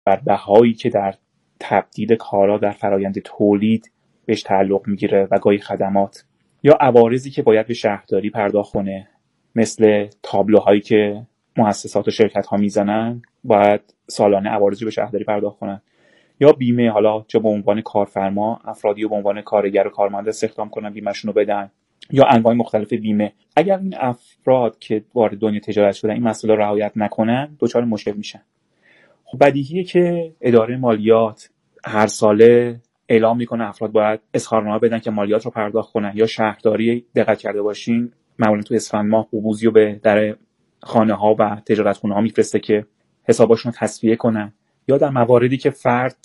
بر بهایی که در تبدیل کالا در فرایند تولید بهش تعلق میگیره و گاهی خدمات، یا عوارضی که باید به شهرداری پرداخت کنه، مثل تابلوهایی که مؤسسات و شرکت‌ها میزنن باید سالانه عوارضی به شهرداری پرداخت کنن، یا بیمه، حالا چه به عنوان کارفرما افرادی رو به عنوان کارگر و کارمند استخدام کنن بیمه‌شون رو بدن، یا انواع مختلف بیمه. اگر این افراد که وارد دنیای تجارت شدن این مسائل رو رعایت نکنن دچار مشکل میشن. خب بدیهیه که اداره مالیات هر ساله اعلام میکنه افراد باید اظهارنامه بدن که مالیات رو پرداخت کنن، یا شهرداری دقت کرده باشین معمولا تو اسفند ماه قبوزی رو به در خانه ها و تجارتخونه ها میفرسته که حساباشون رو تصفیه کنن، یا در مواردی که فرد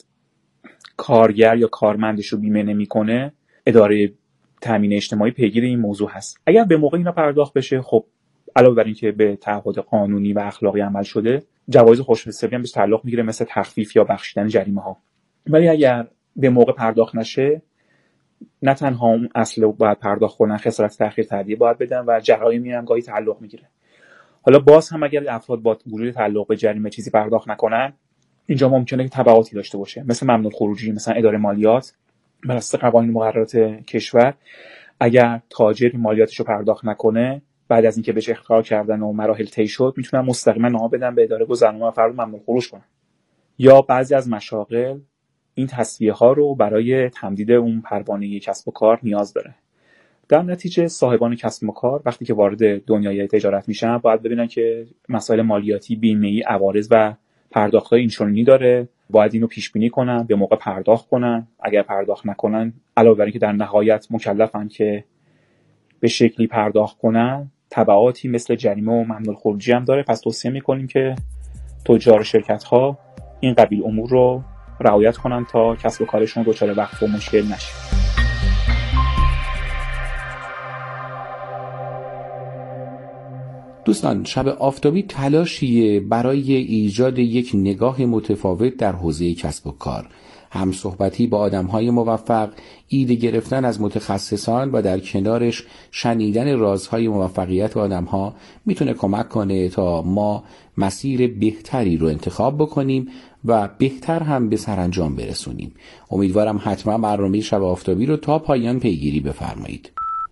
کارگر یا کارمندش رو بیمه نمیکنه اداره تامین اجتماعی پیگیر این موضوع هست. اگر به موقع اینا پرداخت بشه، خب علاوه بر اینکه به تعهد قانونی و اخلاقی عمل شده، جوایز خوش‌حسابی هم بهش تعلق میگیره، مثل تخفیف یا بخشیدن جریمه ها. ولی اگر به موقع پرداخت نشه، نه تنها اون اصل رو باید پرداخت کنن، خسارت تأخیر تعدیه باید بدن و جرایمی هم گاهی تعلق میگیره. حالا باز هم اگر افراد با وجود تعلق به جریمه چیزی پرداخت نکنن، اینجا ممکنه که تبعاتی داشته باشه، مثل ممنوع خروجی. مثلا اداره مالیات بر اساس قوانین مقررات کشور اگر تاجر مالیاتش رو پرداخت نکنه، بعد از اینکه بهش اخطار کردن و مراحل طی شد، میتونن مستقیما نامه بدن به اداره گذرنامه و فرد ممنوع خروج کنن. یا بعضی از مشاغل این تصفیه ها رو برای تمدید اون پروانه کسب و کار نیاز داره. در نتیجه صاحبان کسب و کار وقتی که وارد دنیای تجارت میشن باید ببینن که مسائل مالیاتی، بیمه‌ای، عوارض و پرداخت‌های اینچنینی داره، باید اینو پیش بینی کنن، به موقع پرداخت کنن. اگر پرداخت نکنن، علاوه بر اینکه در نهایت مکلفن که به شکلی پرداخت کنن، تبعاتی مثل جریمه و ممنوع خروجی هم داره. پس توصیه میکنیم که تجار و شرکت‌ها این قبیل امور رو رعایت کنن تا کسب و کارشون دچار وقف و مشکل نشه. دوستان، شب آفتابی تلاشیه برای ایجاد یک نگاه متفاوت در حوزه کسب و کار، هم صحبتی با آدم‌های موفق، ایده گرفتن از متخصصان و در کنارش شنیدن رازهای موفقیت آدم‌ها میتونه کمک کنه تا ما مسیر بهتری رو انتخاب بکنیم و بهتر هم به سرانجام برسونیم. امیدوارم حتما برنامه شب آفتابی رو تا پایان پیگیری بفرمایید.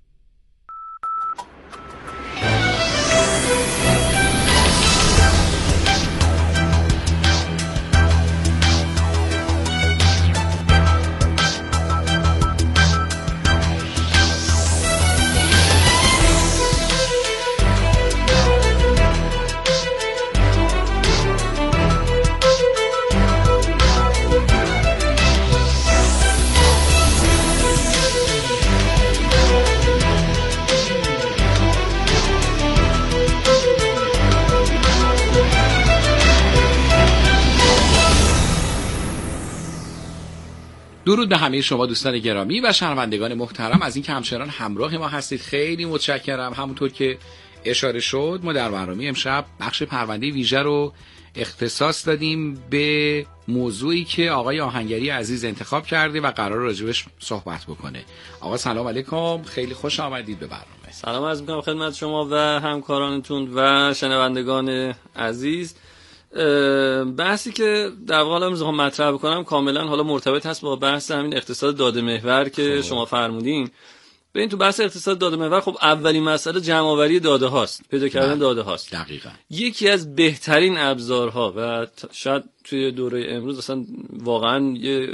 درود به همه شما دوستان گرامی و شنوندگان محترم از اینکه همچنان همراه ما هستید. خیلی متشکرم. همونطور که اشاره شد، ما در برنامه امشب بخش پرونده ویژه رو اختصاص دادیم به موضوعی که آقای آهنگری عزیز انتخاب کرده و قرار راجبش صحبت بکنه. آقا سلام علیکم، خیلی خوش آمدید به برنامه. سلام عرض می‌کنم خدمت شما و همکارانتون و شنوندگان عزیز. بحثی که در واقع حالا می‌خوام مطرح بکنم کاملا حالا مرتبط هست با بحث همین اقتصاد داده محور که شما فرمودین. ببین تو بحث اقتصاد داده محور خب اولین مسئله جمع‌آوری داده هاست، پیدا کردن داده هاست. دقیقاً. یکی از بهترین ابزارها و شاید توی دوره امروز اصلا واقعا یه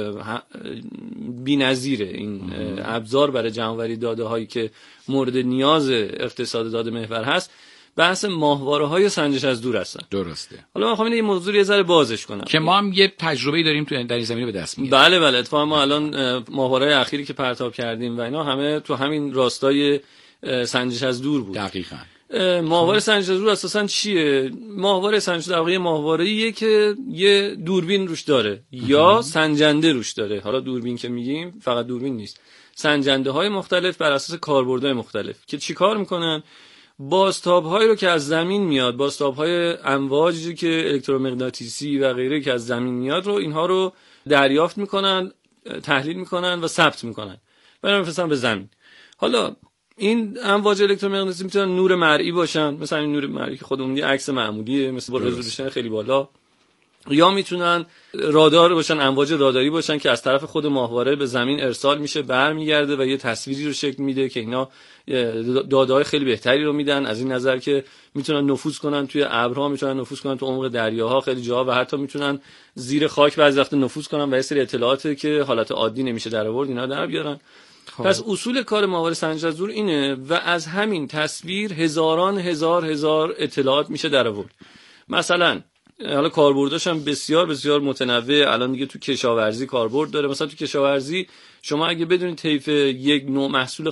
بی‌نظیره این ابزار برای جمع‌آوری داده هایی که مورد نیاز اقتصاد داده محور هست. بحث ماهواره‌های سنجش از دور هستن. درسته. حالا من می‌خوام این موضوع رو یه ذره بازش کنم که ما هم یه تجربه‌ای داریم تو در این زمینه به دست میاریم. بله اتفاقا ما الان ماهواره‌های اخیری که پرتاب کردیم و اینا همه تو همین راستای سنجش از دور بود. دقیقاً. ماهواره سنجش از دور اساساً چیه؟ ماهواره سنجش در واقع یه ماهواره‌ایه که یه دوربین روش داره یا سنجنده روش داره. حالا دوربین که میگیم فقط دوربین نیست. سنجنده‌های مختلف بر اساس کاربردهای مختلف که چیکار میکنن؟ بازتاب‌هایی رو که از زمین میاد، بازتاب‌های امواجی که الکترومغناطیسی و غیره که از زمین میاد رو اینها رو دریافت میکنن، تحلیل میکنن و ثبت میکنن. برای میفرستن به زمین. حالا این امواج الکترومغناطیسی میتونن نور مرئی باشن، مثلا این نور مرئی که خودمون یه عکس معمولیه مثلا با رزولوشن خیلی بالا، یا میتونن رادار باشن، امواج راداری باشن که از طرف خود ماهواره به زمین ارسال میشه، برمیگرده و یه تصویری رو شکل میده که اینا داده‌های خیلی بهتری رو میدن، از این نظر که میتونن نفوذ کنن توی ابرها، میتونن نفوذ کنن تو عمق دریاها خیلی جاها و حتی میتونن زیر خاک بعضی وقت نفوذ کنن و یه سری اطلاعاتی که حالت عادی نمیشه در آورد اینا در بیارن. پس اصول کار ماهواره سنجش از دور اینه و از همین تصویر هزاران هزار اطلاعات میشه در آورد. مثلا حالا کاربرداش هم بسیار بسیار متنوع، الان دیگه تو کشاورزی کاربرد داره. مثلا تو کشاورزی شما اگه بدونید طیف یک نوع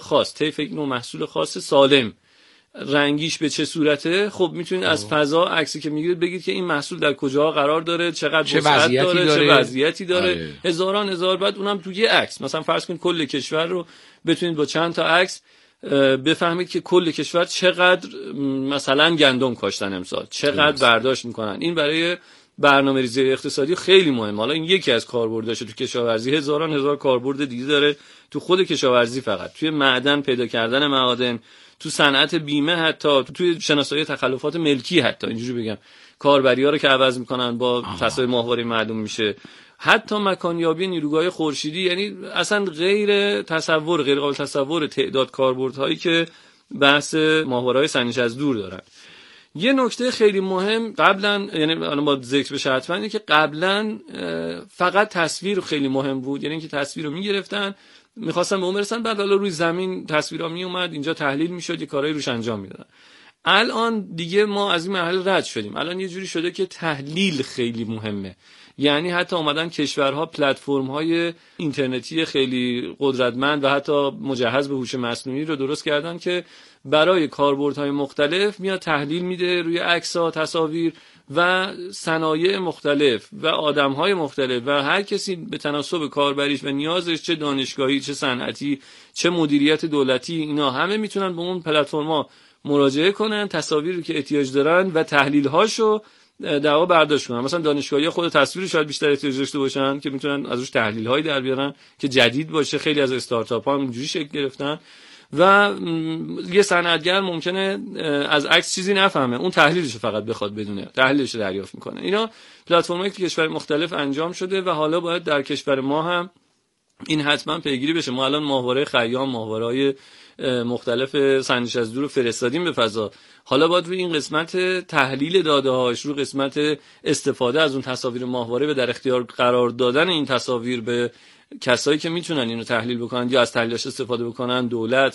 محصول خاص سالم رنگیش به چه صورته، خب میتونید از فضا عکسی که میگیرید بگید که این محصول در کجا قرار داره، چقدر وسعت داره، چه وضعیتی داره. هزار بعد اونم تو یه عکس. مثلا فرض کنید کل کشور رو بتونید با چند تا عکس بفهمید که کل کشور چقدر مثلا گندم کاشتن امسال، چقدر برداشت میکنن. این برای برنامه‌ریزی اقتصادی خیلی مهمه. حالا این یکی از کاربرداشه. تو کشاورزی هزار کاربرد دیگه داره. تو خود کشاورزی فقط توی معدن پیدا کردن معادن، تو صنعت بیمه، حتی توی شناسایی تخلفات ملکی، حتی اینجوری بگم کاربری‌ها رو که عوض میکنن با تصاویر ماهواره معلوم میشه. حتی مکانیابی نیروگاه خورشیدی، یعنی اصلا غیر قابل تصور تعداد کاربردهایی که بحث ماهواره‌های سنجش از دور دارن. یه نکته خیلی مهم قبلا، یعنی الان با ذکر بشه حتما، اینه که قبلا فقط تصویر خیلی مهم بود، یعنی اینکه تصویر رو میگرفتن میخواستن به اون برسن، بعد حالا روی زمین تصویرها میومد اینجا تحلیل میشد، یه کارهای روش انجام میدادن. الان دیگه ما از این مرحله رد شدیم. الان یه جوری شده که تحلیل خیلی مهمه. یعنی حتی اومدن کشورها پلتفرم‌های اینترنتی خیلی قدرتمند و حتی مجهز به هوش مصنوعی رو درست کردن که برای کاربردهای مختلف میاد تحلیل میده روی عکس‌ها، تصاویر و صنایع مختلف و آدم‌های مختلف و هر کسی به تناسب کاربریش و نیازش، چه دانشگاهی، چه صنعتی، چه مدیریت دولتی، اینا همه میتونن به اون پلتفرم‌ها مراجعه کنن، تصاویری که احتیاج دارن و تحلیل‌هاشو در واقع برداشت کنن. مثلا دانشگاهی خود تصویر شاید بیشتر احتیاج داشته باشن که میتونن ازش تحلیل‌هایی در بیارن که جدید باشه. خیلی از استارتاپ‌ها هم اینجوری شکل گرفتن و یه صنعتگر ممکنه از عکس چیزی نفهمه، اون تحلیلش فقط بخواد بدونه، تحلیلش رو دریافت میکنه. اینا پلتفرم‌هایی که کشور مختلف انجام شده و حالا باید در کشور ما هم این حتما پیگیری بشه. ما الان ماهواره خیام، ماهواره‌های مختلف سنجش از دور فرستادیم به فضا. حالا باید روی این قسمت تحلیل داده‌هاش، رو قسمت استفاده از اون تصاویر ماهواره و در اختیار قرار دادن این تصاویر به کسایی که میتونن اینو تحلیل بکنن یا از تحلیلش استفاده بکنن، دولت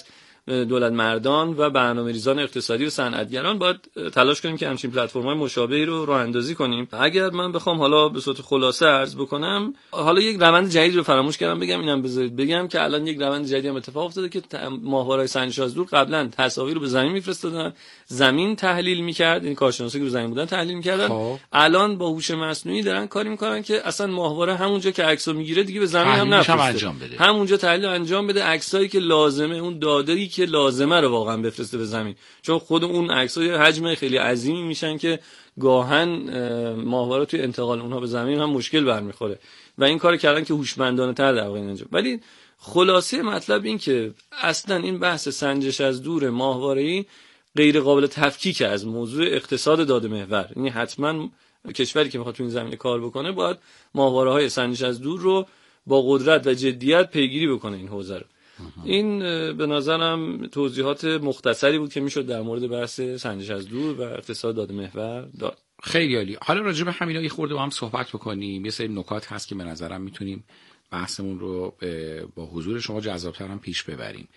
مردان و برنامه‌ریزان اقتصادی و صنعتگران، باید تلاش کنیم که همچین پلتفرم‌های مشابهی رو راه اندازی کنیم. اگر من بخوام حالا به صورت خلاصه عرض بکنم، حالا یک روند جدید رو فراموش کردم بگم، اینم بذارید بگم که الان یک روند جدیدی هم اتفاق افتاده که ماهواره‌های سنجش از دور قبلا تصاویر رو به زمین میفرستادن، زمین تحلیل می‌کرد، این کارشناسایی که رو زمین بودن تحلیل می‌کردن. الان با هوش مصنوعی دارن کاری می‌کنن که اصلا ماهواره همونجا که عکسو میگیره دیگه به زمین هم نفرسته، همونجا تحلیل انجام بده، عکسایی که لازمه، اون داده‌ای که لازمه رو واقعا بفرسته به زمین. چون خود اون عکس‌ها حجم خیلی عظیمی میشن که گاهن ماهواره توی انتقال اونها به زمین هم مشکل برمیخوره و این کارو کردن که هوشمندانه‌تر در واقع انجام. ولی خلاصه مطلب این که اصلا این بحث سنجش از دور ماهواره‌ای غیر قابل تفکیک از موضوع اقتصاد داده محور. یعنی حتما کشوری که میخواد تو این زمینه کار بکنه باید ماهواره‌های سنجش از دور رو با قدرت و جدیت پیگیری بکنه این حوزه رو. این به نظرم توضیحات مختصری بود که میشد در مورد بحث سنجش از دور و اقتصاد داده محور داد. خیلی عالی. حالا راجع به همینا یه خورده با هم صحبت بکنیم. یه سری نکات هست که به نظرم میتونیم بحثمون رو با حضور شما جذاب‌تر هم پیش ببریم.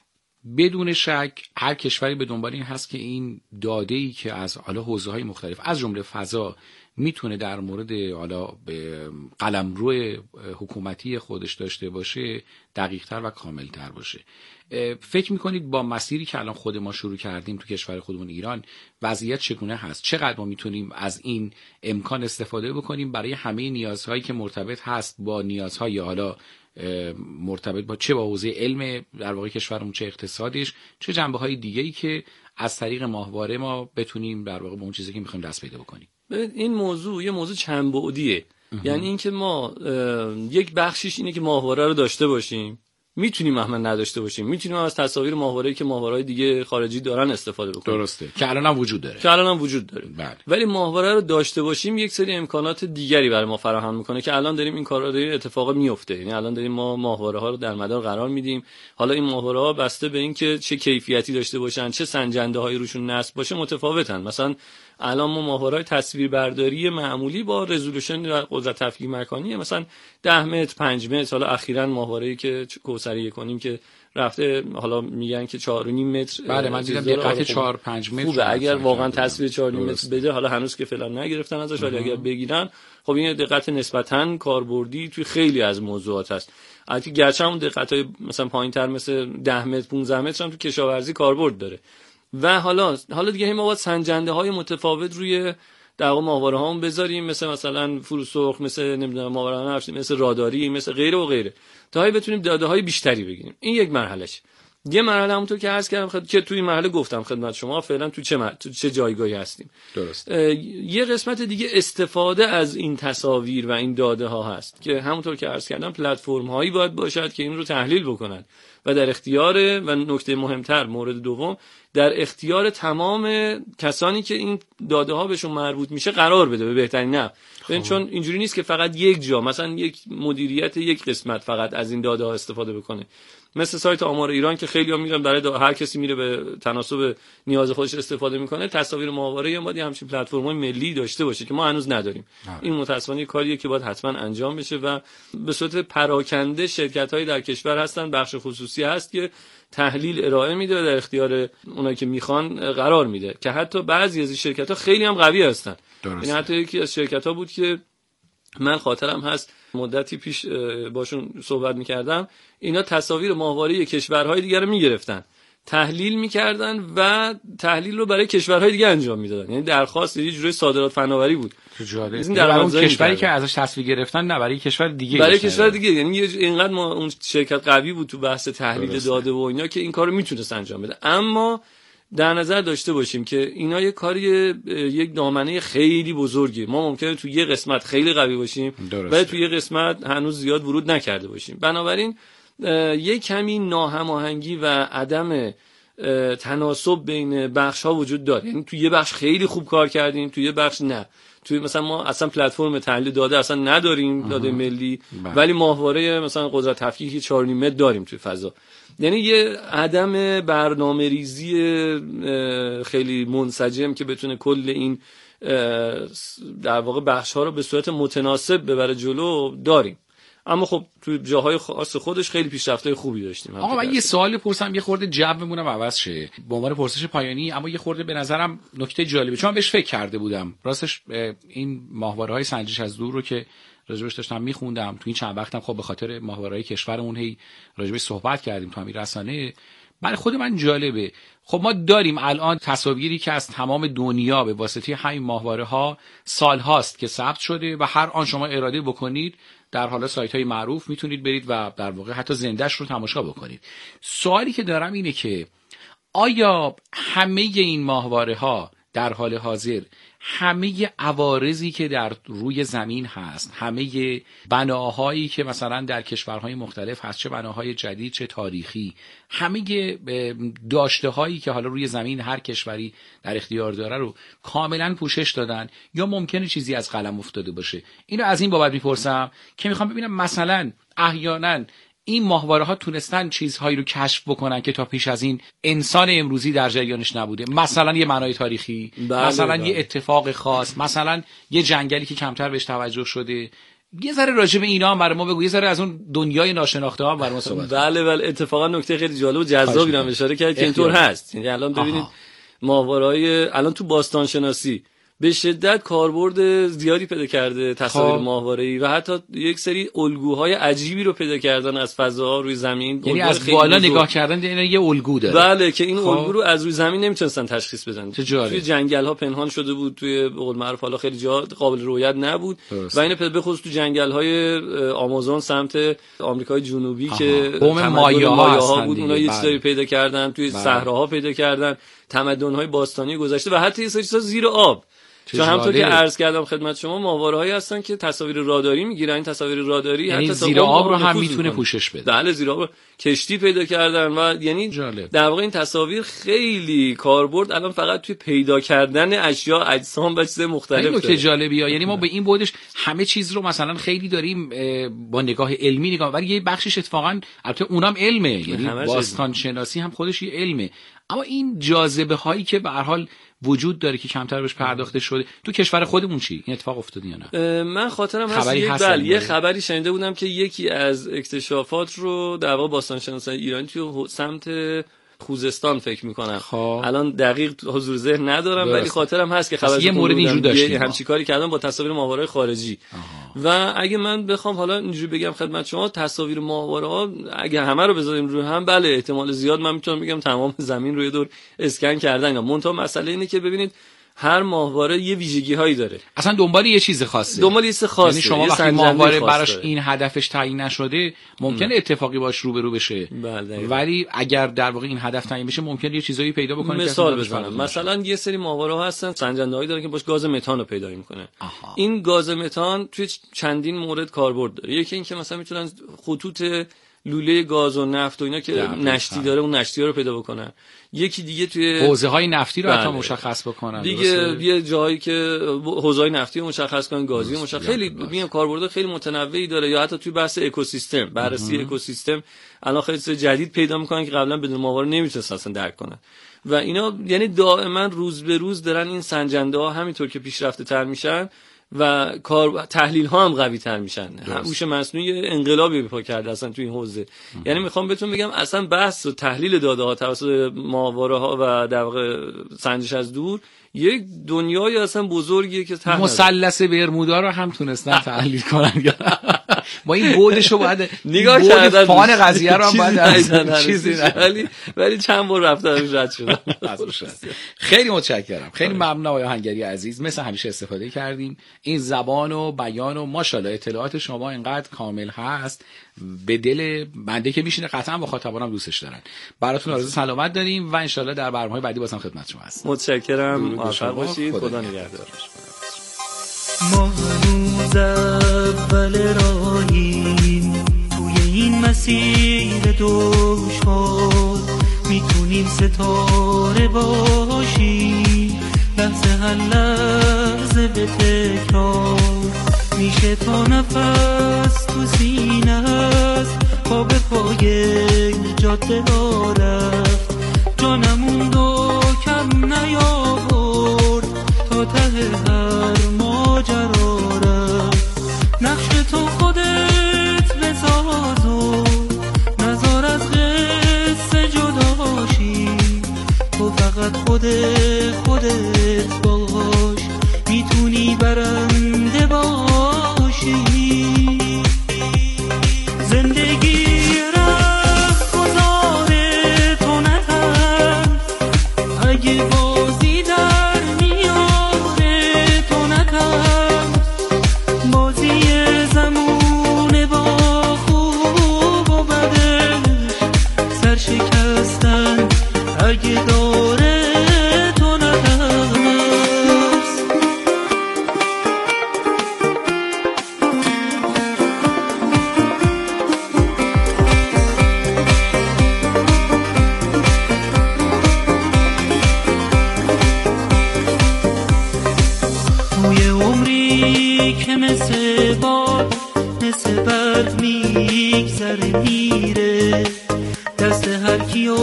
بدون شک هر کشوری به دنبال این هست که این داده‌ای که از حالا حوزه‌های مختلف از جمله فضا میتونه در مورد حالا قلمرو حکومتی خودش داشته باشه دقیق‌تر و کامل‌تر باشه. فکر میکنید با مسیری که الان خود ما شروع کردیم تو کشور خودمون ایران وضعیت چگونه هست؟ چقدر ما میتونیم از این امکان استفاده بکنیم برای همه نیازهایی که مرتبط هست با نیازهای حالا مرتبط با چه با حوزه علم در واقع کشورمون، چه اقتصادش، چه جنبه‌های دیگه‌ای که از طریق ماهواره ما بتونیم در واقع به اون چیزی که می‌خوایم دست پیدا بکنیم. این موضوع یه موضوع چند بعدیه. یعنی اینکه ما یک بخشیش اینه که ماهواره رو داشته باشیم، میتونیم احنا نداشته باشیم، میتونیم از تصاویر ماهواره‌ای که ماهواره‌های دیگه خارجی دارن استفاده بکنیم. درسته که الان هم وجود داره. بله. ولی ماهواره رو داشته باشیم یک سری امکانات دیگری برای ما فراهم میکنه که الان داریم این کارا داریم اتفاق میفته. یعنی الان داریم ما ماهواره ها رو در مدار قرار میدیم. حالا این ماهواره ها بسته به این که چه کیفیتی داشته باشن، چه سنجنده هایی روشون نصب باشه متفاوتن. مثلا الان ما ماهواره‌های تصویربرداری معمولی با رزولوشن و قدرت تفکیک مکانی مثلا 10 متر 5 متر، حالا اخیراً ماهواره‌ای که کوثری کنیم که رفته حالا میگن که 4.5 متر. بله من دیدم دقت 4 5 متر خوبه. اگر واقعا تصویر 4.5 متر بده، حالا هنوز که فعلا نگرفتن ازش، ولی اگر بگیرن خب این دقت نسبتاً کاربردی توی خیلی از موضوعات هست. البته گرچه اون دقت‌های مثلا پایین‌تر مثل 10 متر 15 متر هم تو کشاورزی کاربرد داره. و حالا دیگه ما باید سنجنده‌های متفاوت روی در واقع ماهواره هامون بذاریم، مثلا فروسرخ، مثل نمیدونم ماهواره نفتی، مثل راداری، مثل غیره و غیره، تا بتونیم داده‌های بیشتری بگیریم. این یک مرحلهش. یه مرحله همونطور که عرض کردم که توی این مرحله گفتم خدمت شما فعلا تو چه جایگاهی هستیم. درست. یه قسمت دیگه استفاده از این تصاویر و این داده ها هست که همونطور که عرض کردم پلتفرم هایی باید باشد که این رو تحلیل بکنن و در اختیار، و نکته مهمتر مورد دوم، در اختیار تمام کسانی که این داده ها بهشون مربوط میشه قرار بده به بهترین نحو. چون اینجوری نیست که فقط یک جا، مثلا یک مدیریت یک قسمت فقط از این داده ها استفاده بکنه. مثل سایت آمار ایران که خیلی‌ها میرن برای هر کسی میره به تناسب نیاز خودش استفاده میکنه. تصاویر ماهواره یا باید همچین پلتفرم‌های ملی داشته باشه که ما هنوز نداریم. این متأسفانه کاریه که باید حتما انجام بشه و به صورت پراکنده شرکت‌هایی در کشور هستن، بخش خصوصی هست که تحلیل ارائه میده و در اختیار اونایی که میخوان قرار میده، که حتی بعضی از این شرکت‌ها خیلی هم قوی هستن. یعنی حتی یکی از شرکت‌ها بود که من خاطرم هست مدتی پیش باشون صحبت میکردم، اینا تصاویر ماهواره کشورهای دیگه رو میگرفتن، تحلیل میکردن و تحلیل رو برای کشورهای دیگه انجام میدادن. یعنی درخواست یه جوری صادرات فناوری بود. این در اون کشوری که ازش تصویر گرفتن، نه برای کشور دیگه، برای کشور دیگه. یعنی اینقدر ما اون شرکت قوی بود تو بحث تحلیل داده و اینا که این کارو میتونست انجام بده. اما در نظر داشته باشیم که اینا یه کاری، یک دامنه خیلی بزرگی، ما ممکنه تو یه قسمت خیلی قوی باشیم ولی تو یه قسمت هنوز زیاد ورود نکرده باشیم. بنابراین یه کمی ناهماهنگی و عدم تناسب بین بخش ها وجود داره. یعنی تو یه بخش خیلی خوب کار کردیم، تو یه بخش نه. توی مثلا ما اصلا پلتفرم تحلیل داده اصلا نداریم، داده ملی، ولی ماهواره مثلا قدرت تفکیک 4.5 متر داریم توی فضا. یعنی یه عدم برنامه‌ریزی خیلی منسجم که بتونه کل این در واقع بخش‌ها رو به صورت متناسب ببره جلو داریم. اما خب تو جاهای خاص خودش خیلی پیشرفت‌های خوبی داشتیم. آقا من یه سوالی پرسم، یه خورده جومونم عوض شه به عنوان پرسش پایانی، اما یه خورده به نظرم نکته جالبه چون بهش فکر کرده بودم. راستش این ماهواره‌های سنجش از دور رو که راجبش داشتم میخوندم تو این چند وقتم، خب به خاطر ماهواره‌های کشورمون هی راجبش صحبت کردیم تو همین رسانه، برای خود من جالبه. خب ما داریم الان تصاویری که از تمام دنیا به واسطه همین ماهواره‌ها سال هاست که ثبت شده و هر آن شما اراده بکنید در حالا سایت‌های معروف میتونید برید و در واقع حتی زنده‌اش رو تماشا بکنید. سوالی که دارم اینه که آیا همه این ماهواره‌ها در حال حاضر، همه عوارضی که در روی زمین هست، همه بناهایی که مثلا در کشورهای مختلف هست، چه بناهای جدید چه تاریخی، همه داشته هایی که حالا روی زمین هر کشوری در اختیار داره رو کاملا پوشش دادن، یا ممکنه چیزی از قلم افتاده باشه؟ اینو از این بابت میپرسم که میخوام ببینم مثلا احیانا این ماهواره ها تونستن چیزهایی رو کشف بکنن که تا پیش از این انسان امروزی در جریانش نبوده. مثلا یه معنای تاریخی، مثلا یه اتفاق خاص، مثلا یه جنگلی که کمتر بهش توجه شده. یه ذره راجع به اینا هم برای ما بگو، یه ذره از اون دنیای ناشناخته ها برای ما صحبت. بله اتفاقا نکته خیلی جالب و جذابی رو اشاره کرد که اینطور هست. یعنی الان ببینید ماهواره‌های الان تو باستان شناسی به شدت کاربرد زیادی پیدا کرده تصاویر ماهواره‌ای و حتی یک سری الگوهای عجیبی رو پیدا کردن از فضاها روی زمین. یعنی از بالا نگاه کردن اینا یه الگو داره. بله که این الگو رو از روی زمین نمیتونستن تشخیص بدن. توی جنگل‌ها پنهان شده بود، توی به قول معروف حالا خیلی جا قابل رؤیت نبود و اینو به خصوص تو جنگل‌های آمازون سمت آمریکای جنوبی که قوم مایاها بود، اونها یه چیزایی پیدا کردن، توی صحراها پیدا کردن، تمدن‌های باستانی گذشته و حتی یه سری چیزا زیر آب. چون همونطور که عرض کردم خدمت شما ماهواره‌هایی هستن که تصاویر راداری میگیرن. این تصاویر راداری یعنی حتی زیر آب رو هم میتونه پوشش بده. بله زیر آب کشتی پیدا کردن و یعنی در واقع این تصاویر خیلی کاربرد الان فقط توی پیدا کردن اشیاء، اجسام و چیز مختلف. این نکته جالبیه، یعنی ما به این بودش همه چیز رو مثلا خیلی داریم با نگاه علمی نگاه، ولی یه بخشش اتفاقا البته اونم علمه، یعنی باستان شناسی هم خودش یه علمه، اما این جاذبه هایی که به هر حال وجود داره که کمتر بهش پرداخته شده تو کشور خودمون چی این اتفاق افتاد یا نه؟ من خاطرم هست یه خبری شنیده بودم که یکی از اکتشافات رو در واقع باستانشناسان ایرانی توی سمت خوزستان فکر میکنم، الان دقیق حضور ذهن ندارم ولی خاطرم هست که خبر یه مورد اینجوری داشتیم همچین کاری کردن با تصاویر ماهواره‌های خارجی. و اگه من بخوام حالا اینجوری بگم خدمت شما، تصاویر ماهواره‌ها اگه همه رو بذاریم روی هم، بله احتمال زیاد من میتونم بگم تمام زمین رو یه دور اسکن کردن. منتها مسئله اینه که ببینید هر ماهواره یه ویژگی هایی داره، اصلا دنبال یه چیز خاصه، یعنی شما وقتی ماهواره براش این هدفش تعیین نشده ممکنه اتفاقی باش روبرو بشه. ولی اگر در واقع این هدف تعیین بشه ممکنه یه چیزایی پیدا بکنه. مثال بزنم، مثلا یه سری ماهواره ها هستن سنجنده‌هایی دارن که باش گاز متان رو پیدا میکنه. این گاز متان توی چندین مورد کاربرد داره. یکی این که مثلا میتونن خطوط لوله گاز و نفت و اینا که نشتی داره اون نشتی‌ها رو پیدا بکنن. یکی دیگه توی حوزه‌های نفتی رو حتی مشخص بکنن دیگه، یه جایی که حوزه‌های نفتی رو مشخص کنن، گازی مشخص، خیلی میگم کاربرد خیلی متنوعی داره. یا حتی توی بحث اکوسیستم، بررسی اکوسیستم الان خیلی چیز جدید پیدا میکنن که قبلا بدون ماهواره نمیتونستن اصلا درک کنن. و اینا یعنی دائما روز به روز دارن این سنجنده‌ها همینطور که پیشرفته تر میشن و کار تحلیل ها هم قوی تر میشن. هوش مصنوعی انقلابی به پا کرده اصلا تو این حوزه. یعنی میخوام بهتون بگم اصلا بحث و تحلیل داده ها توسط ماهواره ها و در واقع سنجش از دور یک دنیای اصلا بزرگیه که مثلث برمودا رو هم تونستن تحلیل کنن. با این بودشو باید نگاه کردن، فان قضیه رو هم باید چیزی ولی چند بار رفتن رد شدن. خیلی متشکرم، خیلی ممنون آقای آهنگری عزیز، مثل همیشه استفاده کردیم. این زبان و بیان و ماشاءالله اطلاعات شما اینقدر کامل هست، به دل بنده که میشینه قطعا مخاطبانم دوستش دارن. براتون آرزوی سلامت داریم و ان شاءالله در برنامه‌های بعدی بازم خدمت شما هستم. متشکرم، موفق باشید، خدا نگهدار. ما هنوز اول راهیم توی این مسیر دشوار، میتونیم ستاره باشیم لحظه هر لحظه به تکرار، میشه تا نفس تو سینه هست پا به پای جاده رفت، جانمون رو کم نیاورد تا ته هر ماجرا رفت، نقش تو خودت بساز و نزار از قصه جداشی، تو فقط خودت باش، میتونی برنده باشی. زندگی رفت گذاره تو نترس، اگه بازی در میاره تو نترس، بازی زمونه با خوب و بدش، سرشکستن اگه داره تو نترس. توی عمری که مثل باد مثل برد میگذره میره، دست هر کیو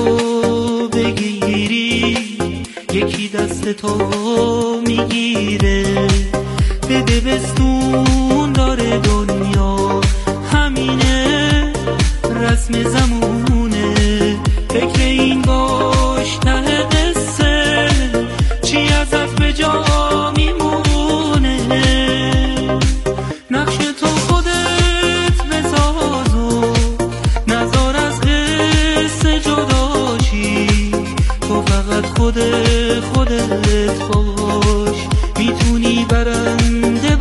بگیری یکی دست تو میگیره، بده بستون داره دنیا همینه رسم زمونه، فکر این باش ته قصه چی ازت به جا میمونه، نقش تو خودت بساز و نزار از قصه جداشی، تو فقط خودت باش، میتونی برنده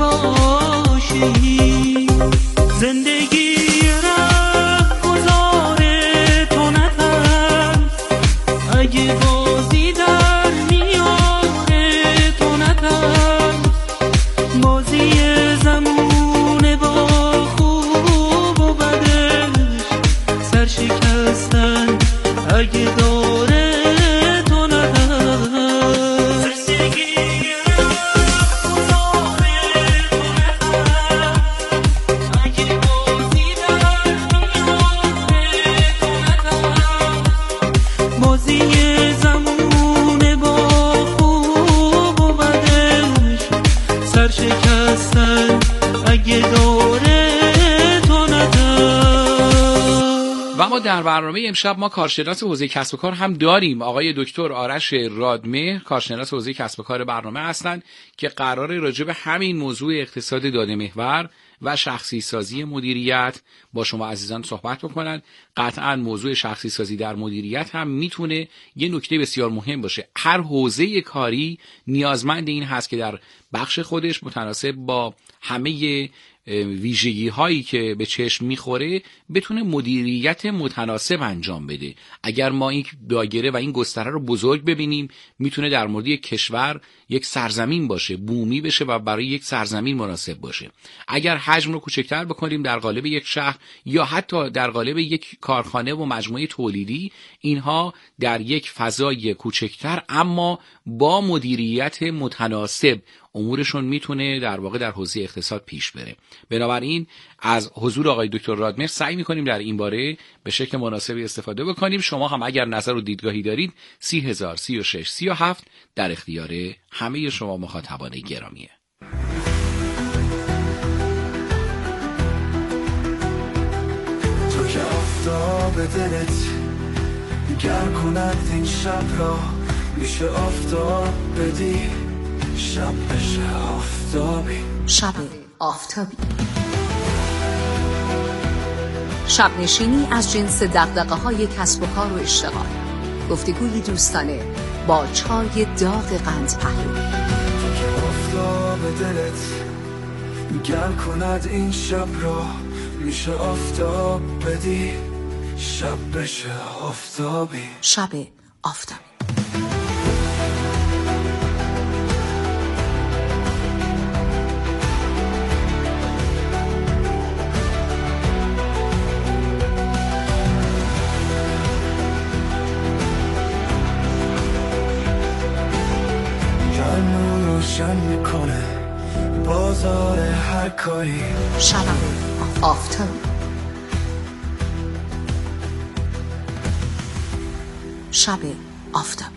باشی. زندگی رفت گذاره تو نترس، اگه بازی در میاره تو نترس، بازار تو ندم. و ما در برنامه امشب ما کارشناس حوزه کسب و کار هم داریم. آقای دکتر آرش رادمهر کارشناس حوزه کسب و کار برنامه هستند که قراره راجع به همین موضوع اقتصاد داده محور و شخصی سازی مدیریت با شما عزیزان صحبت بکنن. قطعا موضوع شخصی سازی در مدیریت هم میتونه یه نکته بسیار مهم باشه. هر حوزه کاری نیازمند این هست که در بخش خودش متناسب با همه ویژگی هایی که به چشم میخوره بتونه مدیریت متناسب انجام بده. اگر ما این دایره و این گستره رو بزرگ ببینیم میتونه در مورد یک کشور یک سرزمین باشه، بومی بشه و برای یک سرزمین مناسب باشه. اگر حجم رو کوچکتر بکنیم در قالب یک شهر یا حتی در قالب یک کارخانه و مجموعه تولیدی، اینها در یک فضای کوچکتر اما با مدیریت متناسب امورشون میتونه در واقع در حوزه اقتصاد پیش بره. بنابراین از حضور آقای دکتر رادمهر سعی میکنیم در این باره به شکل مناسبی استفاده بکنیم. شما هم اگر نظر و دیدگاهی دارید 30,000 36 37 در اختیار همه شما مخاطبان گرامیه. تو که آفتاب دلت گر کند این شب را میشه آفتاب بدی، شب بشه آفتابی. شب آفتابی، شب نشینی از جنس دغدغه‌های کسب و کار و اشتغال، گفتگوی دوستانه با چای داغ قند پهلو. تو که آفتاب دلت گر کند این شب را میشه آفتاب بدی، شب بشه آفتابی. شب آفتابی. روشن میکنه بازار هر کاری. شب آفتابی. شب آفتابی.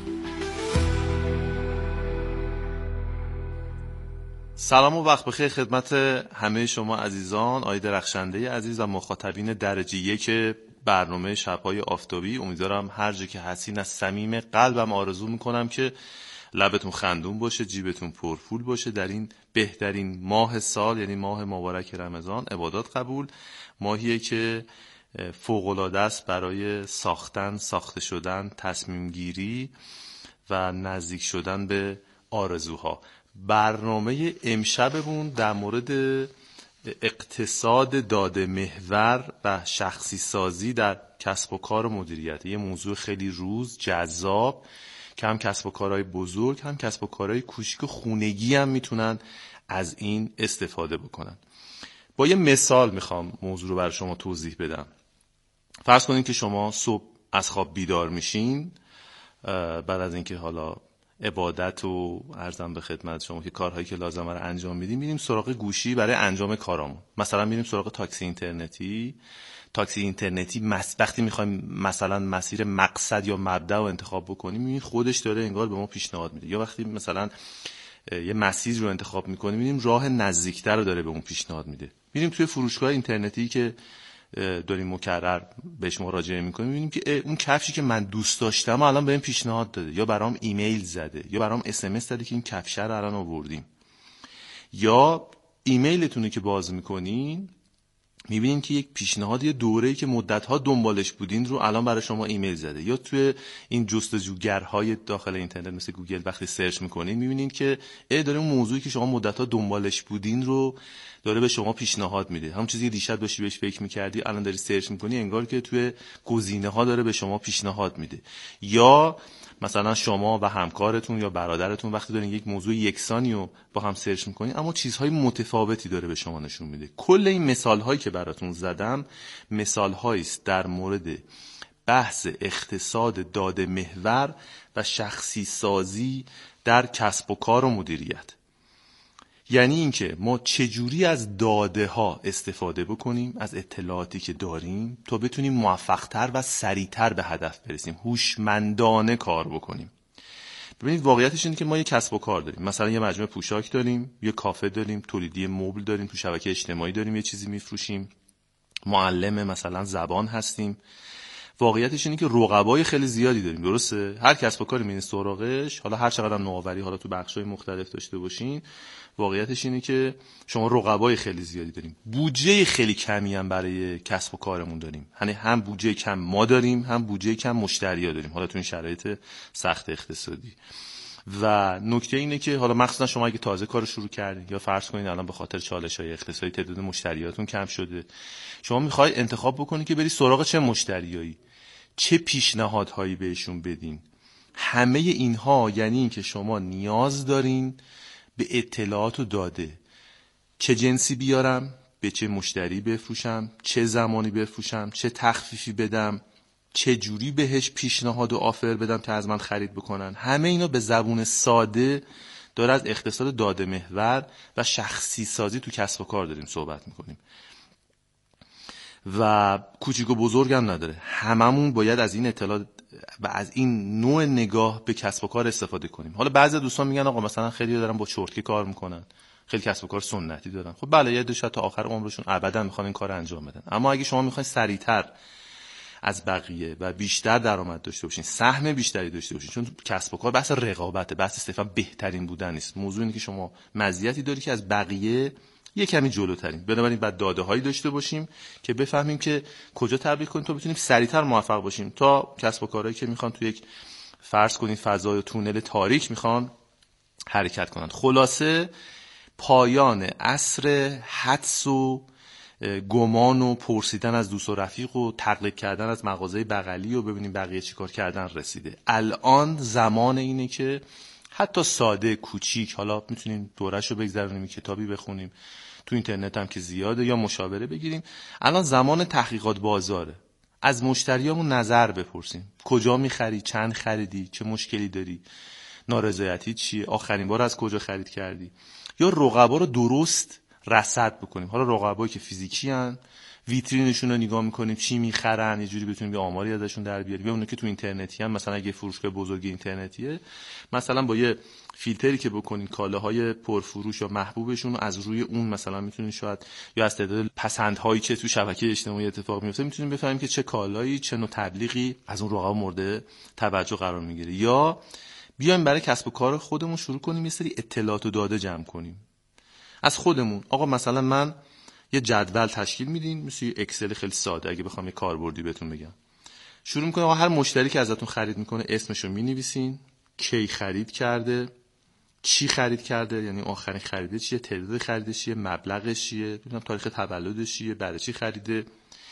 سلام و وقت بخیر خدمت همه شما عزیزان، آقای درخشنده عزیز و مخاطبین درجه یک برنامه شب‌های آفتابی. امیدوارم هر جا که هستین از صمیم قلبم آرزو میکنم که لبتون خندون باشه، جیبتون پرپول باشه در این بهترین ماه سال، یعنی ماه مبارک رمضان. عبادات قبول، ماهیه که فوق‌العاده است برای ساخته شدن، تصمیم گیری و نزدیک شدن به آرزوها. برنامه امشبمون در مورد اقتصاد داده محور و شخصی سازی در کسب و کار و مدیریت. یه موضوع خیلی روز جذاب که هم کسب و کارهای بزرگ هم کسب و کارهای کوچیک و خونگی هم میتونن از این استفاده بکنن. با یه مثال میخوام موضوع رو برای شما توضیح بدم. فرض کنید که شما صبح از خواب بیدار میشین، بعد از اینکه حالا عبادت و عرضم به خدمت شما که کارهایی که لازمه رو انجام میدیم، میریم سراغ گوشی برای انجام کارامون. مثلا میریم سراغ تاکسی اینترنتی وقتی میخوایم مثلا مسیر مقصد یا مبدا رو انتخاب بکنیم، میبینید خودش داره انگار به ما پیشنهاد میده. یا وقتی مثلا یه مسیر رو انتخاب میکنیم، میبینیم راه نزدیکتر رو داره به اون پیشنهاد میده. میریم توی فروشگاه اینترنتی که داریم مکرر بهش مراجعه میکنیم، میبینیم که اون کفشی که من دوست داشتم الان بهم پیشنهاد داده، یا برام ایمیل زده، یا برام SMS داده که این کفش رو الان آوردیم. یا ایمیلتون رو که باز میکنین میبینین که یک پیشنهاد یه دوره‌ای که مدت‌ها دنبالش بودین رو الان برای شما ایمیل زده. یا توی این جستجوگرهای داخل اینترنت مثل گوگل وقتی سرچ میکنین میبینین که داره اون موضوعی که شما مدت‌ها دنبالش بودین رو داره به شما پیشنهاد میده. همون چیزی که دیشب داشتی بهش فکر میکردی الان داری سرچ میکنی، انگار که توی گزینه‌ها داره به شما پیشنهاد میده. یا مثلا شما و همکارتون یا برادرتون وقتی دارین یک موضوع یکسانی رو با هم سرچ میکنین اما چیزهای متفاوتی داره به شما نشون میده. کل این مثالهایی که براتون زدم مثالهایی است در مورد بحث اقتصاد داده محور و شخصی سازی در کسب و کار و مدیریت. یعنی اینکه ما چجوری از داده ها استفاده بکنیم، از اطلاعاتی که داریم، تا بتونیم موفق‌تر و سریع‌تر به هدف برسیم، هوشمندانه کار بکنیم. ببینید واقعیتش اینه که ما یه کسب و کار داریم، مثلا یه مجموعه پوشاک داریم، یه کافه داریم، تولیدی مبل داریم، تو شبکه اجتماعی داریم یه چیزی میفروشیم، معلم مثلا زبان هستیم. واقعیتش اینه که رقبای خیلی زیادی داریم، درسته؟ هر کسب و کاری میرین سراغش، حالا هر چقدر نوآوری حالا تو بخش‌های مختلف داشته باشین، واقعیتش اینه که شما رقبای خیلی زیادی داریم. بودجه خیلی کمی هم برای کسب و کارمون داریم، یعنی هم بودجه کم ما داریم، هم بودجه کم مشتری‌ها داریم، حالا تو این شرایط سخت اقتصادی. و نکته اینه که حالا مخصوصا شما اگه تازه کار شروع کردین یا فرض کنین الان به خاطر چالش‌های اقتصادی تعداد مشتریاتون کم شده، شما می‌خواید انتخاب بکنید که بری سراغ چه مشتریایی، چه پیشنهادهایی بهشون بدین. همه اینها یعنی این که شما نیاز دارین به اطلاعات و داده، چه جنسی بیارم، به چه مشتری بفروشم، چه زمانی بفروشم، چه تخفیفی بدم، چه جوری بهش پیشنهاد و آفر بدم که از من خرید بکنن. همه اینا به زبون ساده داره از اقتصاد داده محور و شخصی سازی تو کسب و کار داریم صحبت میکنیم و کوچیک و بزرگ هم نداره. هممون باید از این اطلاعات و از این نوع نگاه به کسب و کار استفاده کنیم. حالا بعضی دوستان میگن آقا مثلا خیلی دارن با چرتکی کار میکنن، خیلی کسب و کار سنتی دارن. خب بله، یه شاید تا آخر عمرشون ابدا میخوان این کارو انجام بدن، اما اگه شما میخواین سریعتر از بقیه و بیشتر درآمد داشته باشین، سهم بیشتری داشته باشین، چون کسب و کار بحث رقابته، بحث صرفا بهترین بودن نیست. موضوع اینه که شما مزیتی داری که از بقیه یه کمی جلوترین. بنابراین بعد داده‌هایی داشته باشیم که بفهمیم که کجا تبلیغ کنیم تا بتونیم سریعتر موفق باشیم تا کسب و کارهایی که میخوان تو یک فرض کنید فضای تونل تاریک میخوان حرکت کنن. خلاصه پایان عصر حدس و گمان و پرسیدن از دوست و رفیق و تقلید کردن از مغازه بغلی و ببینیم بقیه چیکار کردن رسیده. الان زمان اینه که حتی ساده کوچیک، حالا میتونیم دوره‌شو بگذرونیم، کتابی بخونیم، تو اینترنت هم که زیاده، یا مشاوره بگیریم. الان زمان تحقیقات بازاره. از مشتریامون نظر بپرسیم، کجا میخری، چند خریدی، چه مشکلی داری، نارضایتی چیه، آخرین بار از کجا خرید کردی. یا رقبا رو درست رصد بکنیم. حالا رقبایی که فیزیکی ان، ویترینشون رو نگاه میکنیم چی میخرن، یه جوری بتونیم یه آماری ازشون در بیاریم. یا اونایی که تو اینترنتی ان، مثلا اگه فروشگاه بزرگ اینترنتیه، مثلا با یه فیلتری که بکنین کالاهای پرفروش یا محبوبشون رو از روی اون مثلا میتونین شاید، یا از تعداد پسندهایی که تو شبکه اجتماعی اتفاق میفته میتونیم بفهمیم که چه کالایی، چه نوع تبلیغی از اون رقبا مورد توجه قرار میگیره. یا بیایم برای کسب و کار خودمون شروع کنیم یه سری اطلاعات و داده جمع کنیم از خودمون. آقا مثلا من یه جدول تشکیل میدین، مثل یه اکسل خیلی ساده، اگه بخوام یه کاربردی بهتون بگم. شروع میکنین آقا هر مشتری که ازتون خرید میکنه اسمشو مینویسین، کی خرید کرده، چی خرید کرده، یعنی آخرین خریده چیه، تعداد خریدش چیه، مبلغش چیه، ببینم تاریخ تولدش چیه، برای چی خریده.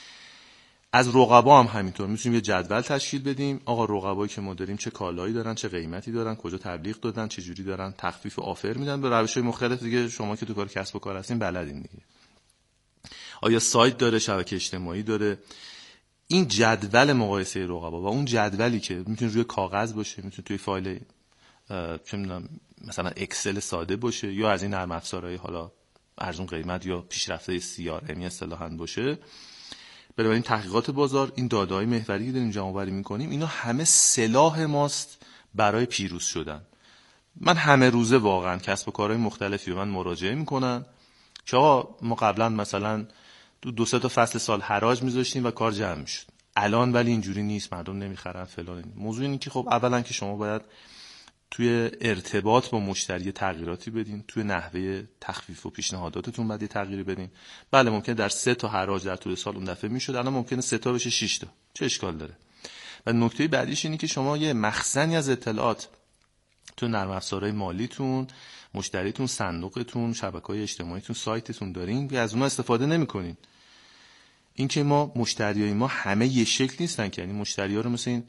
از رقبا هم همینطور میتونیم یه جدول تشکیل بدیم. آقا رقبایی که ما داریم چه کالایی دارن، چه قیمتی دارن، کجا تبلیغ دادن، چه جوری دارن تخفیف و آفر میدن، به روش‌های مختلف دیگه. شما که تو کار کسب و کار هستین بلدین دیگه. آیا سایت داره، شبکه اجتماعی داره. این جدول مقایسه رقبا و اون جدولی که میتونه روی کاغذ باشه، میتونه توی فایل چه میدونم مثلا اکسل ساده باشه، یا از این نرم افزارهای حالا ارزون قیمت یا پیشرفته CRM اصطلاحاً باشه. بنابراین تحقیقات بازار، این داده‌های محوری که داریم جمع‌آوری می‌کنیم، اینا همه سلاح ماست برای پیروز شدن. من همه روزه واقعا کسب و کارهای مختلفی به من مراجعه میکنن که آقا ما قبلا مثلا 2-3 تا فصل سال حراج میذاشتیم و کار جمع میشد، الان ولی اینجوری نیست، مردم نمیخرن فلان. موضوع اینه که خب اولا که شما باید توی ارتباط با مشتری تغییراتی بدین، توی نحوه تخفیف و پیشنهاداتتون باید تغییری بدین. بله ممکنه در 3 تا حراج در طول سال اون دفعه میشد، الان ممکنه 3 تا بشه 6 تا، چه اشکال داره. و نکته بعدیش اینه که شما یه مخزنی از اطلاعات تو نرم افزارهای مالیتون، مشتریتون، صندوقتون، شبکه‌های اجتماعیتون، سایتتون دارین که از اونها استفاده نمی‌کنین. این که ما مشتریای ما همه یه شکل نیستن که، یعنی مشتری‌ها رو مثل این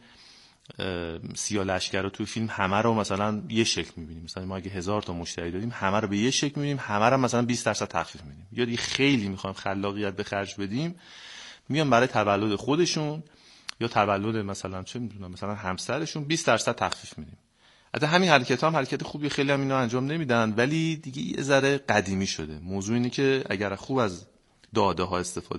سیاه لشکر رو تو فیلم همه رو مثلا یه شکل می‌بینیم. مثلا ما اگه 1000 تا مشتری داریم همه رو به یه شکل می‌بینیم، همه رو مثلا 20% تخفیف میدیم. یا دیگه خیلی می‌خوایم خلاقیت به خرج بدیم، میان برای تولد خودشون یا تولد مثلا چه می‌دونم مثلا همسرشون 20% تخفیف میدیم. حتی همین حرکت هم حرکت خوبی، خیلی هم اینا انجام نمیدن، ولی دیگه یه ذره قدیمی شده. موضوع اینه که اگر خوب از داده ها استفاده